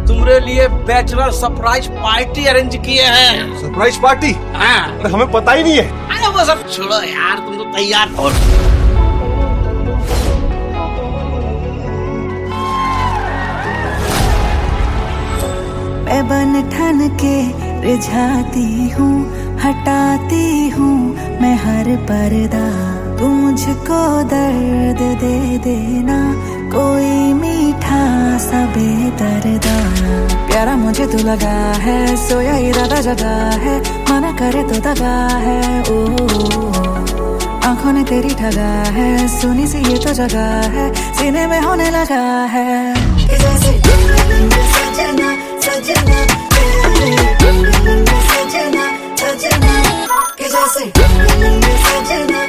तुम्हारे लिए bachelor surprise party arrange किए हैं। Surprise party? हाँ। अरे हमें पता ही नहीं है। अरे वो सब छोड़ो यार, तुम तो तैयार हो। मैं बन ठन के रिझाती हूँ, हटाती हूँ मैं हर पर्दा। तू मुझको दर्द दे देना, कोई मीठा सा बेदर्दा। प्यारा मुझे तू लगा है, सोया इरादा जगा है, मना करे तो दगा है। ओ आंखों ने तेरी ठगा है, सुनी सी ये तो जगह है, सीने में होने लगा है। जैसे सजना सजना सजना सजना, जैसे सजना सजना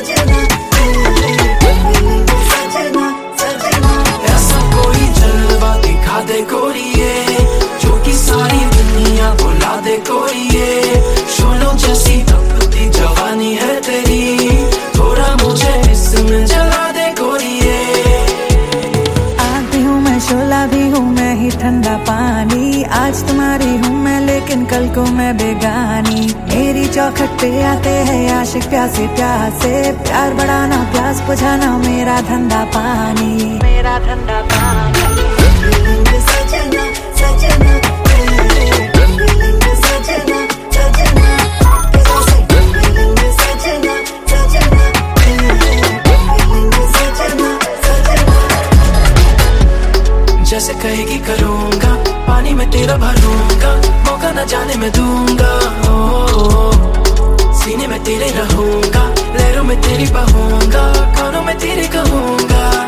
सजना सजना। ऐसा कोई जलवा दिखा दे गोरिये, जो कि सारी दुनिया बुला दे गोरिये। शोलों जैसी तपती जवानी है तेरी, थोड़ा मुझे इसमें जला दे गोरिये। आग भी हूँ मैं, शोला भी हूँ मैं ही ठंडा पानी। आज तुम्हारी हूँ मैं, लेकिन कल को मैं बेगानी। मेरी चौखट पे आते हैं आशिक प्यासे प्यासे, प्यार बढ़ाना प्यास बुझाना मेरा धंधा पानी, मेरा धंधा पानी। सजना सजना सजना सजना, जैसे कहेगी करूँगा, पानी में तेरा भरूंगा, मौका न जाने मैं दूंगा। सीने में तेरे रहूंगा, लहरों में तेरी बहूंगा, कानों में तेरे कहूंगा।